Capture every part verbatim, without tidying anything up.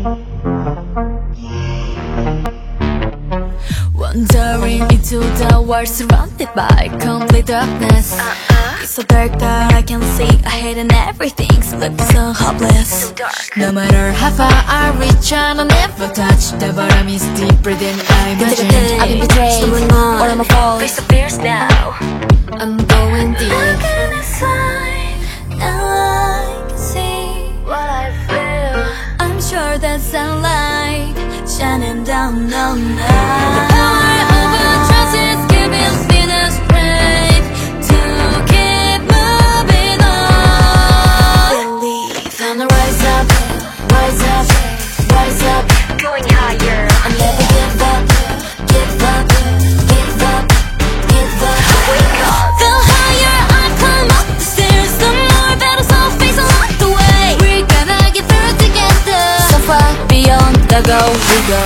Wandering into the world surrounded by complete darkness. uh-uh. It's so dark that I can see ahead and everything's looking so hopeless. So dark. No matter how far I reach, I'll never touch. The bottom is deeper than I imagined. I've been betrayed, someone on, or I'm a fall. Face the fears now, I'm going deep. Look at the sign, now I can see what I feel. I'm sure that sunlight shining down on us. The power over trust is giving me the strength to keep moving on. Believe, gonna rise up, rise up, rise up, going higher. I'll never give up, give up, give up, give up. Wake up. The higher I climb up the stairs, the more battles I'll face along the way. We're gonna get through together. So far beyond the goal we go.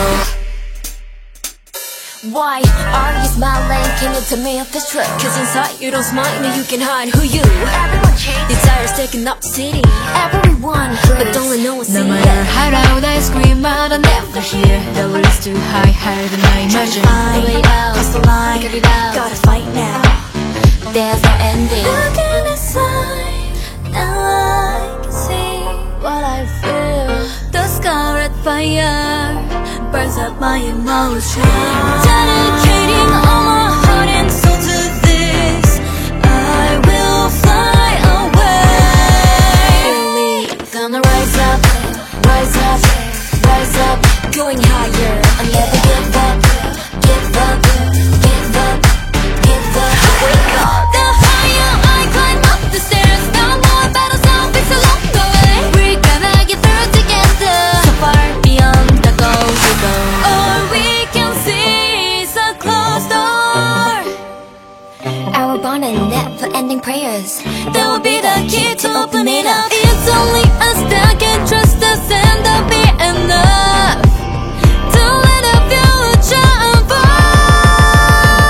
Why are you smiling? Can you tell me if it's true? Cause inside you don't smile and you can hide who you. Everyone changes. Desire's taking up the city. Everyone craves, but don't let no one see. No matter how loud I scream out, I'll never hear. The world's too high, higher than I imagined. The way out, cross the line, figure it out. Gotta fight now, there's no ending. Look at the sign, now I can see what I feel. The scarlet fire burns up my emotions. Dedicating all my heart and soul to this, I will fly away. Believe, gonna rise up, rise up, rise up, going higher. I'll never give up, give up, give up, give up. Wake up. The higher I climb up the stairs, the more battles I'll face along the way. We're gonna get through together. So far beyond the goal we go. All we can see is a closed door. Our bond and never-ending prayers, that will be the key to open it up. It's only us that can trust us, and that'll be enough to let the future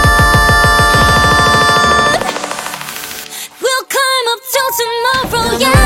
unfold. We'll climb up till tomorrow, yeah.